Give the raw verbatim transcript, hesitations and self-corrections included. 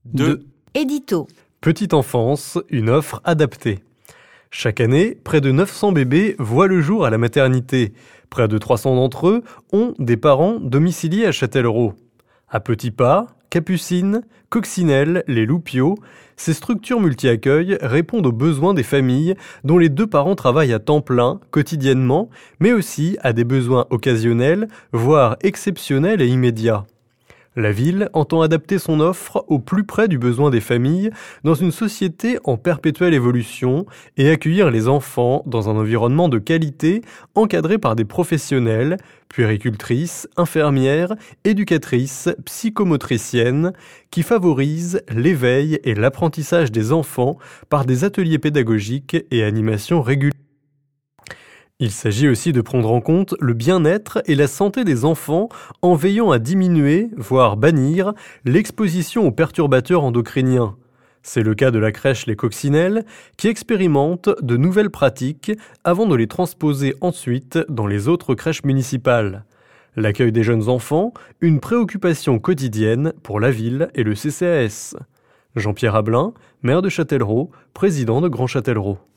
deux. Édito. Petite enfance, une offre adaptée. Chaque année, près de neuf cents bébés voient le jour à la maternité. Près de trois cents d'entre eux ont des parents domiciliés à Châtellerault. À petits pas, Capucine, Coccinelle, les Loupiaux, ces structures multi-accueils répondent aux besoins des familles dont les deux parents travaillent à temps plein, quotidiennement, mais aussi à des besoins occasionnels, voire exceptionnels et immédiats. La ville entend adapter son offre au plus près du besoin des familles dans une société en perpétuelle évolution et accueillir les enfants dans un environnement de qualité encadré par des professionnels, puéricultrices, infirmières, éducatrices, psychomotriciennes, qui favorisent l'éveil et l'apprentissage des enfants par des ateliers pédagogiques et animations régulières. Il s'agit aussi de prendre en compte le bien-être et la santé des enfants en veillant à diminuer, voire bannir, l'exposition aux perturbateurs endocriniens. C'est le cas de la crèche Les Coccinelles, qui expérimente de nouvelles pratiques avant de les transposer ensuite dans les autres crèches municipales. L'accueil des jeunes enfants, une préoccupation quotidienne pour la ville et le C C A S. Jean-Pierre Ablin, maire de Châtellerault, président de Grand Châtellerault.